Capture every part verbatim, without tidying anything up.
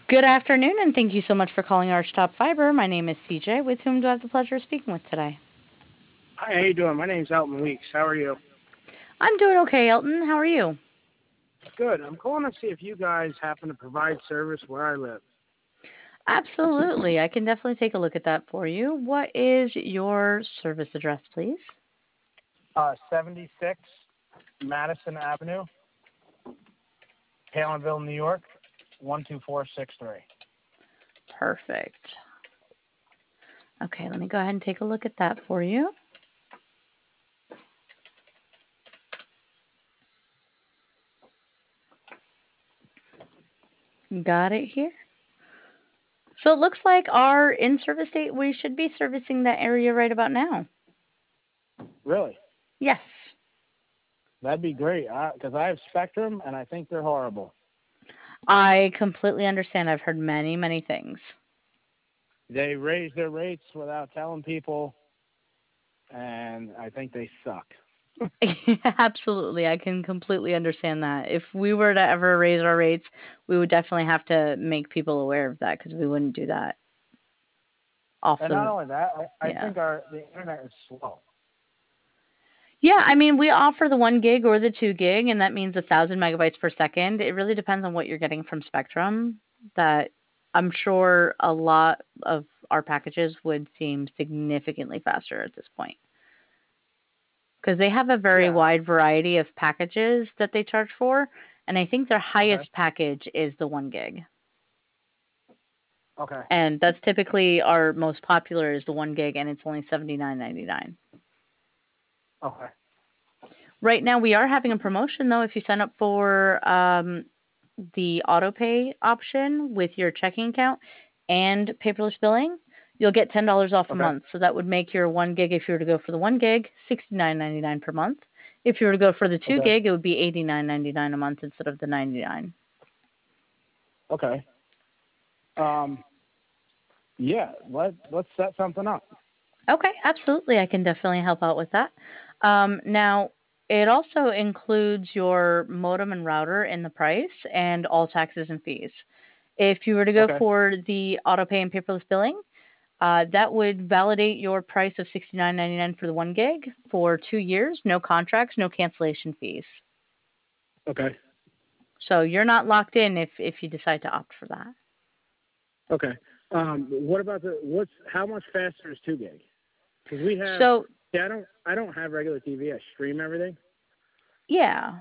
Good afternoon, and thank you so much for calling Archtop Fiber. My name is C J, with whom do I have the pleasure of speaking with today? Hi, how you doing? My name's Elton Weeks. How are you? I'm doing okay, Elton. How are you? Good. I'm calling to see if you guys happen to provide service where I live. Absolutely. I can definitely take a look at that for you. What is your service address, please? Uh, seventy-six Madison Avenue, Palinville, New York, one two four six three. Perfect. Okay, let me go ahead and take a look at that for you. Got it here. So it looks like our in-service date, we should be servicing that area right about now. Really? Yes. That'd be great, because I, I have Spectrum, and I think they're horrible. I completely understand. I've heard many, many things. They raise their rates without telling people, and I think they suck. Absolutely. I can completely understand that. If we were to ever raise our rates, we would definitely have to make people aware of that because we wouldn't do that off And not the, only that, I, I yeah. think our the internet is slow. Yeah, I mean, we offer the one gig or the two gig, and that means a thousand megabytes per second. It really depends on what you're getting from Spectrum. That I'm sure a lot of our packages would seem significantly faster at this point because they have a very Yeah. wide variety of packages that they charge for, and I think their Okay. highest package is the one gig. Okay. And that's typically our most popular is the one gig, and it's only seventy nine ninety nine. Okay. Right now, we are having a promotion though. If you sign up for um, the auto pay option with your checking account and paperless billing, you'll get ten dollars off a Okay. month. So that would make your one gig, if you were to go for the one gig, sixty nine ninety nine per month. If you were to go for the two Okay. gig, it would be eighty nine ninety nine a month instead of the ninety nine. Okay. Um. Yeah. Let Let's set something up. Okay, absolutely. I can definitely help out with that. Um, now, it also includes your modem and router in the price and all taxes and fees. If you were to go Okay. for the auto pay and paperless billing, uh, that would validate your price of sixty nine ninety nine for the one gig for two years, no contracts, no cancellation fees. Okay. So you're not locked in if if you decide to opt for that. Okay. Um, what about the what's how much faster is two gig? Because we have, So yeah, I don't I don't have regular T V. I stream everything. yeah,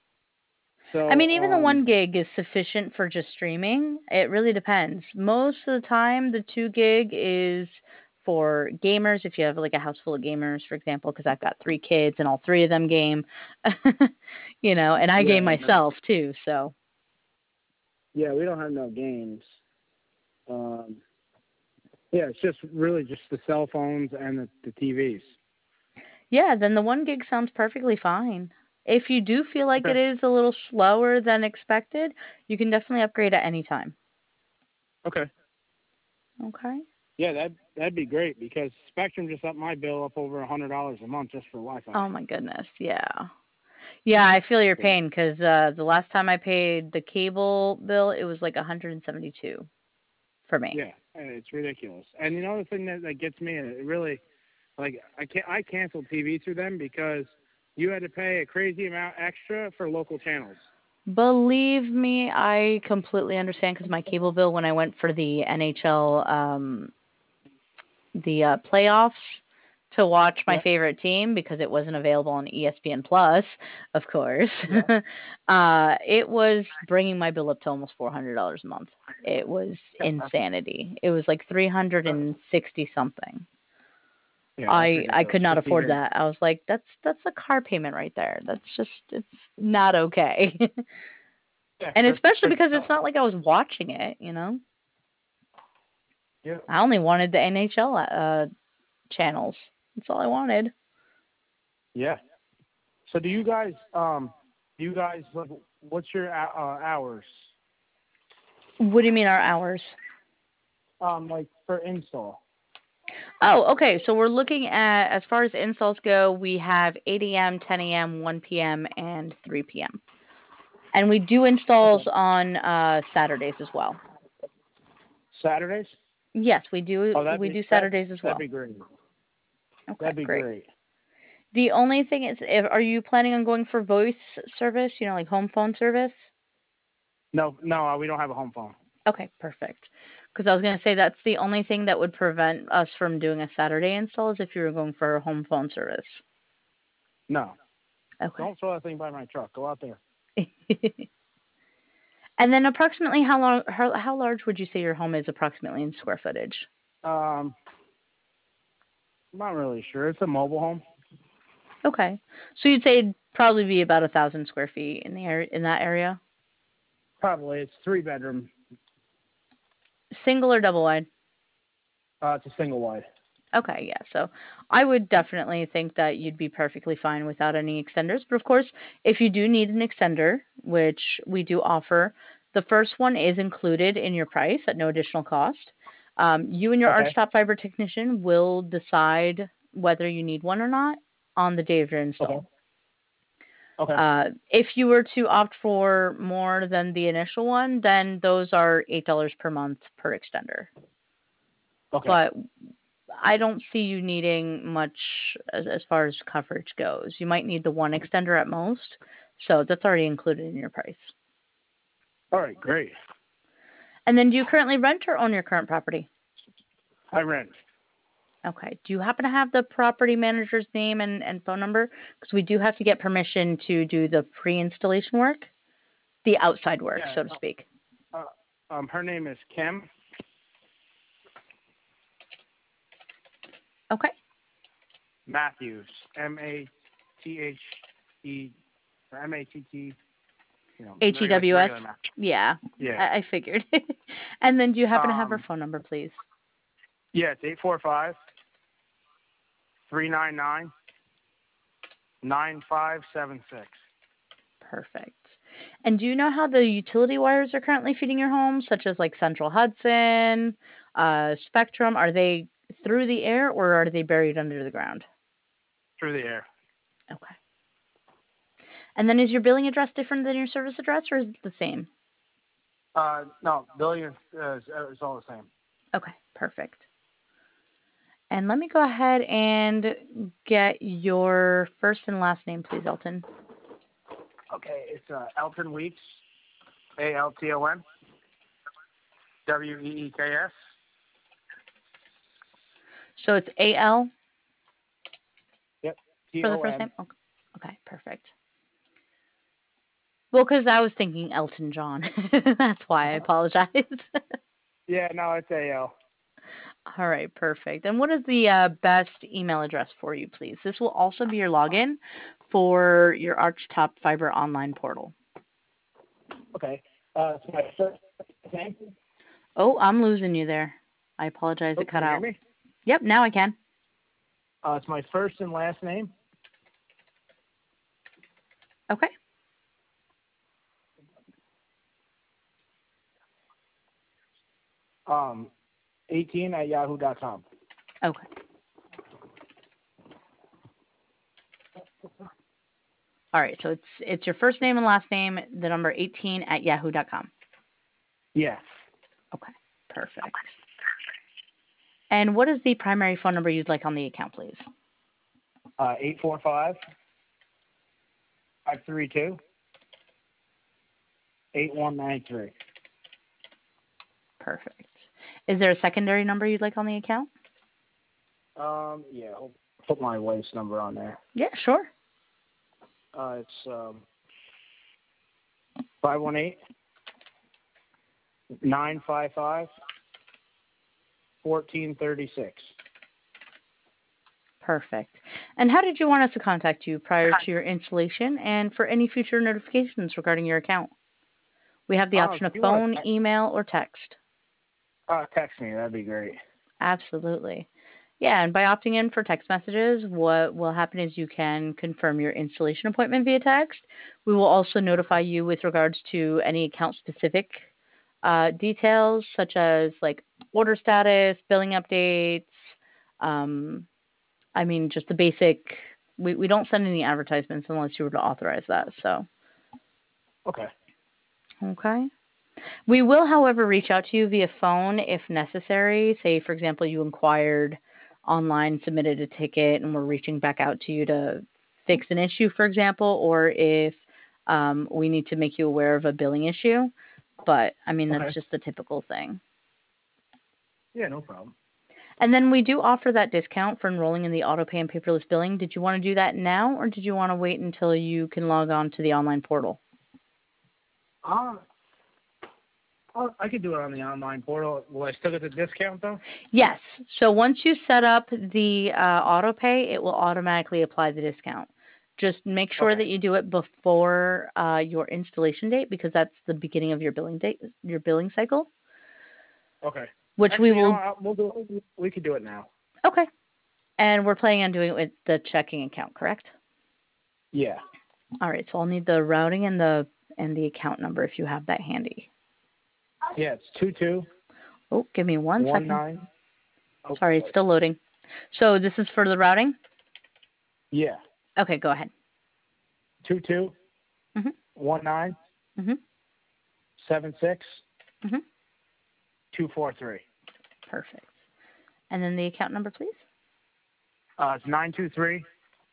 I So mean, even the um, one gig is sufficient for just streaming. It really depends. Most of the time, the two gig is for gamers. If you have like a house full of gamers, for example, because I've got three kids and all three of them game, you know, and I game yeah, no, myself too. So yeah, we don't have no games. Um, yeah, it's just really just the cell phones and the, the T Vs. yeah, then the one gig sounds perfectly fine. If you do feel like Okay. it is a little slower than expected, you can definitely upgrade at any time. Okay. Okay. Yeah, that that'd be great because Spectrum just upped my bill up over a hundred dollars a month just for Wi-Fi. Oh my goodness. Yeah. Yeah, I feel your So pain because uh, the last time I paid the cable bill, it was like one hundred seventy-two for me. yeah, it's ridiculous. And you know the thing that, that gets me, it really like I can I canceled T V through them because you had to pay a crazy amount extra for local channels. Believe me, I completely understand because my cable bill when I went for the N H L um, the uh, playoffs to watch my Yeah, favorite team because it wasn't available on E S P N Plus, of course. yeah, uh, it was bringing my bill up to almost four hundred dollars a month. It was yeah. That's, insanity. It was like three hundred that's sixty something. yeah, that's I I ridiculous. could not Just afford even that. I was like, that's that's a car payment right there. That's just it's not okay. yeah, And for, especially for because it's not like I was watching it, you know. yeah, I only wanted the N H L uh channels. That's all I wanted. yeah. So do you guys um do you guys like what's your hou- uh, hours What do you mean our hours? um like for install? Oh, okay. So we're looking at as far as installs go, we have eight a m, ten a m, one p m, and three p m. And we do installs Okay. on uh Saturdays as well. Saturdays? Yes, we do. Oh, that'd We be do that. Saturdays as That'd well. be great. Okay, That'd be great. great. The only thing is, if, are you planning on going for voice service? You know, like home phone service? No, no, uh, we don't have a home phone. Okay, perfect. Because I was going to say that's the only thing that would prevent us from doing a Saturday install is if you were going for a home phone service. No. Okay. Don't throw that thing by my truck. Go out there. And then approximately how long, how, how large would you say your home is approximately in square footage? Um, I'm not really sure. It's a mobile home. Okay. So you'd say it'd probably be about a thousand square feet in the area, in that area? Probably. It's three bedroom. Single or double wide? Uh, it's a single wide. Okay, yeah. So I would definitely think that you'd be perfectly fine without any extenders. But of course, if you do need an extender, which we do offer, the first one is included in your price at no additional cost. Um, you and your Okay. Archtop fiber technician will decide whether you need one or not on the day of your install. Okay. Okay. Uh, if you were to opt for more than the initial one, then those are eight dollars per month per extender. Okay. But I don't see you needing much as, as far as coverage goes. You might need the one extender at most, so that's already included in your price. All right, great. And then do you currently rent or own your current property? I rent. Okay. Do you happen to have the property manager's name and, and phone number? Because we do have to get permission to do the pre-installation work, the outside work, Yeah. so to speak. Uh, um, her name is Kim. Okay. Matthews. M A T H E or M A T T. You know, H E regular, W S? regular math. Yeah. Yeah. I, I figured. And then do you happen to have her Um, phone number, please? Yeah, it's eight four five, three nine nine, nine five seven six. Perfect. And do you know how the utility wires are currently feeding your home, such as like Central Hudson, uh, Spectrum? Are they through the air or are they buried under the ground? Through the air. Okay. And then is your billing address different than your service address or is it the same? Uh, no, billing is, uh, is, is all the same. Okay, perfect. And let me go ahead and get your first and last name, please, Elton. Okay, it's uh, Elton Weeks, A L T O N, W E E K S. So it's A L Yep, T for the O first N. name? Okay, okay, perfect. Well, because I was thinking Elton John. That's why I apologize. Yeah, no, it's A L. All right, perfect. And what is the uh, best email address for you, please? This will also be your login for your Archtop Fiber online portal. Okay, uh, it's my first name. Oh, I'm losing you there. I apologize. Oh, It cut can you hear out. me? Yep, now I can. Uh, it's my first and last name. Okay. Um, eighteen at yahoo dot com. Okay. All right, so it's it's your first name and last name, the number eighteen at yahoo dot com. Yes. Okay, perfect. And what is the primary phone number you'd like on the account, please? Uh, eight four five, five three two, eight one nine three. Perfect. Is there a secondary number you'd like on the account? Um, yeah, I'll put my wife's number on there. Yeah, sure. Uh, it's um, five one eight, nine five five, fourteen thirty six. Perfect. And how did you want us to contact you prior to your installation and for any future notifications regarding your account? We have the Oh, option if of you want phone, to email, or text. uh, text me, that'd be great. Absolutely. Yeah, and by opting in for text messages, what will happen is you can confirm your installation appointment via text. We will also notify you with regards to any account specific uh, details, such as like order status, billing updates. Um, I mean, just the basic. We we don't send any advertisements unless you were to authorize that. So Okay. okay. We will, however, reach out to you via phone if necessary. Say, for example, you inquired online, submitted a ticket, and we're reaching back out to you to fix an issue, for example, or if um, we need to make you aware of a billing issue. But, I mean, that's Okay. just the typical thing. Yeah, no problem. And then we do offer that discount for enrolling in the auto pay and paperless billing. Did you want to do that now, or did you want to wait until you can log on to the online portal? Uh, oh, I could do it on the online portal. Will I still get the discount though? Yes. So once you set up the uh, auto pay, it will automatically apply the discount. Just make sure Okay. that you do it before uh, your installation date, because that's the beginning of your billing date, your billing cycle. Okay. Which Actually, we you know, will. what, we'll do it. We could do it now. Okay. And we're planning on doing it with the checking account, correct? Yeah. All right. So I'll need the routing and the and the account number if you have that handy. Yeah, it's two two Oh, give me one one second. nine. Oh, Sorry, it's still loading. So this is for the routing? Yeah. Okay, go ahead. Two two Mhm. one nine Mhm. seven six Mhm. two four three. Perfect. And then the account number, please. Uh, it's nine two three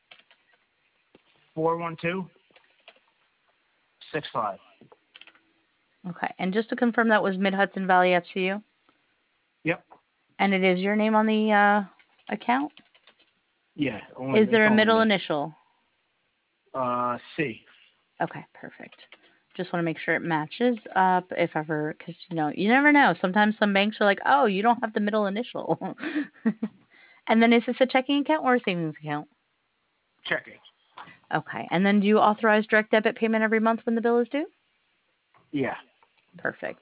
four one two six five. Okay. And just to confirm, that was Mid Hudson Valley F C U? Yep. And it is your name on the uh, account? Yeah. Only, Is there it's a only middle me. initial? Uh, C. Okay, perfect. Just want to make sure it matches up if ever, because, you know, you never know. Sometimes some banks are like, oh, you don't have the middle initial. And then is this a checking account or a savings account? Checking. Okay. And then do you authorize direct debit payment every month when the bill is due? Yeah. Perfect.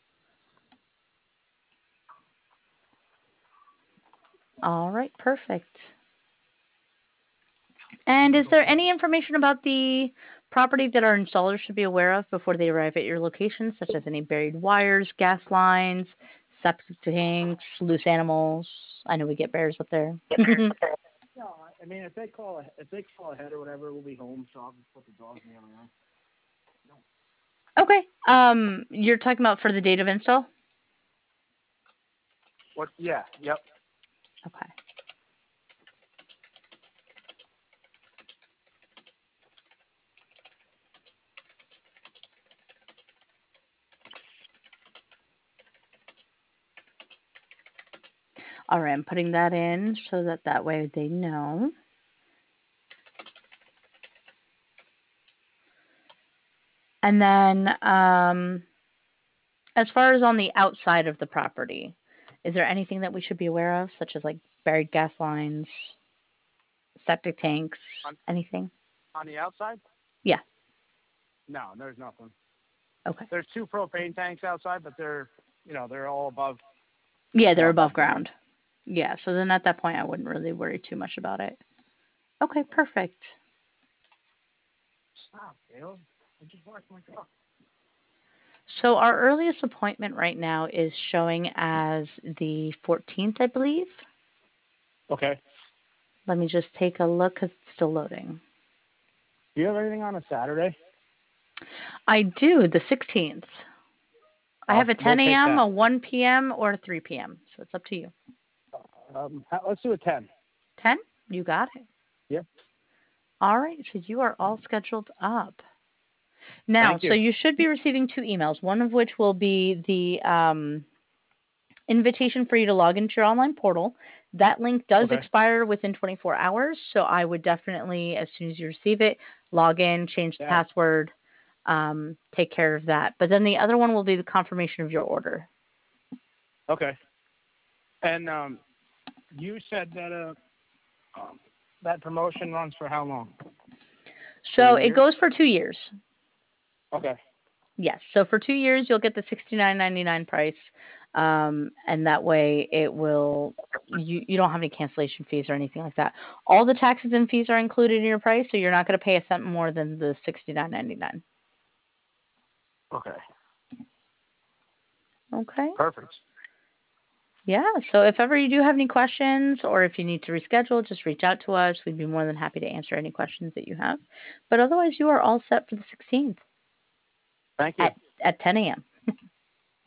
All right, perfect. And is there any information about the property that our installers should be aware of before they arrive at your location, such as any buried wires, gas lines, septic tanks, loose animals? I know we get bears up there. No, I mean if they call if they call ahead or whatever, we'll be home. So I'll just put the dogs in the other room. Okay. Um, you're talking about for the date of install? What? Yeah. Yep. Okay. All right, I'm putting that in so that that way they know. And then, um, as far as on the outside of the property, is there anything that we should be aware of, such as like buried gas lines, septic tanks, On, anything? on the outside? Yeah. No, there's nothing. Okay. There's two propane tanks outside, but they're you know they're all above. Yeah, they're Well, above above ground. Yeah, so then at that point, I wouldn't really worry too much about it. Okay, perfect. Stop, Dale. I just watched my car. So our earliest appointment right now is showing as the fourteenth, I believe. Okay. Let me just take a look because it's still loading. Do you have anything on a Saturday? I do, the sixteenth. I have Oh, a we'll ten take a.m., that. a one p.m., or a three p.m., so it's up to you. Um, ha- let's do a ten. ten? You got it. Yep. All right, so you are all scheduled up. Now, Thank so you. you should be receiving two emails, one of which will be the um, invitation for you to log into your online portal. That link does Okay. expire within twenty-four hours, so I would definitely, as soon as you receive it, log in, change the Yeah. password, um, take care of that. But then the other one will be the confirmation of your order. Okay. And um, you said that uh, um, that promotion runs for how long? For a So it year? goes for two years. Okay. Yes. So for two years, you'll get the sixty-nine ninety-nine price, um, and that way it will you you don't have any cancellation fees or anything like that. All the taxes and fees are included in your price, so you're not going to pay a cent more than the sixty-nine ninety-nine. Okay. Okay. Perfect. Yeah. So if ever you do have any questions or if you need to reschedule, just reach out to us. We'd be more than happy to answer any questions that you have. But otherwise, you are all set for the sixteenth Thank you. at at ten a.m.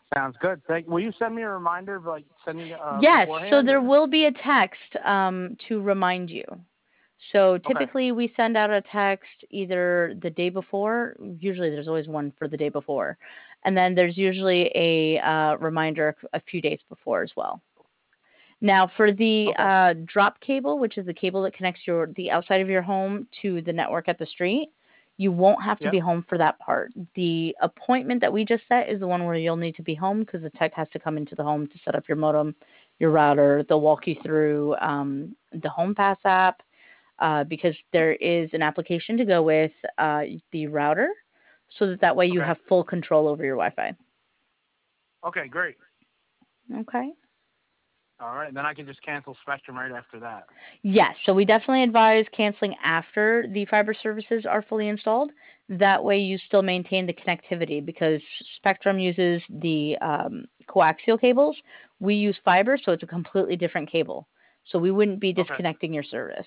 Sounds good. Thank. Will you send me a reminder of like sending uh, Yes, so beforehand? there Or? will be a text um, to remind you. So Okay. typically we send out a text either the day before, usually there's always one for the day before, and then there's usually a uh, reminder a few days before as well. Now for the Okay. uh, drop cable, which is the cable that connects your the outside of your home to the network at the street, you won't have to Yep. be home for that part. The appointment that we just set is the one where you'll need to be home because the tech has to come into the home to set up your modem, your router. They'll walk you through um, the Home Pass app uh, because there is an application to go with uh, the router so that that way you Okay. have full control over your Wi-Fi. Okay. Great. Okay. All right. Then I can just cancel Spectrum right after that. Yes, so we definitely advise canceling after the fiber services are fully installed. That way you still maintain the connectivity because Spectrum uses the um, coaxial cables. We use fiber, so it's a completely different cable. So we wouldn't be Okay. disconnecting your service.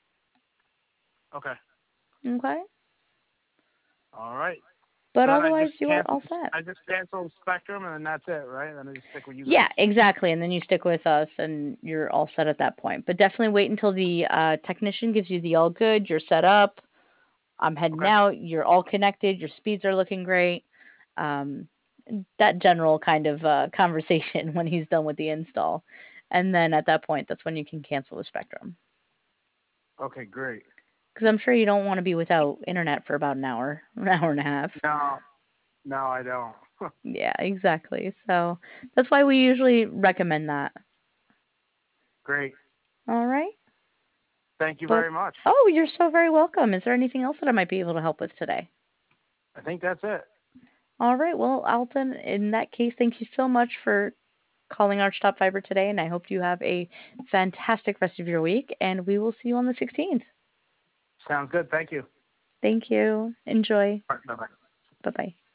Okay. Okay? All right. But So then I otherwise, just you are cancel. all set. I just cancel Spectrum, and then that's it, right? Then I just stick with you Yeah, guys. exactly. And then you stick with us and you're all set at that point. But definitely wait until the uh, technician gives you the all good, you're set up. I'm heading Okay. out. You're all connected. Your speeds are looking great. Um, that general kind of uh, conversation when he's done with the install. And then at that point, that's when you can cancel the Spectrum. Okay. Great. Because I'm sure you don't want to be without internet for about an hour, an hour and a half. No. No, I don't. Yeah, exactly. So that's why we usually recommend that. Great. All right. Thank you But, very much. oh, you're so very welcome. Is there anything else that I might be able to help with today? I think that's it. All right. Well, Alton, in that case, thank you so much for calling Archtop Fiber today, and I hope you have a fantastic rest of your week, and we will see you on the sixteenth. Sounds good. Thank you. Thank you. Enjoy. All right, bye-bye. Bye-bye.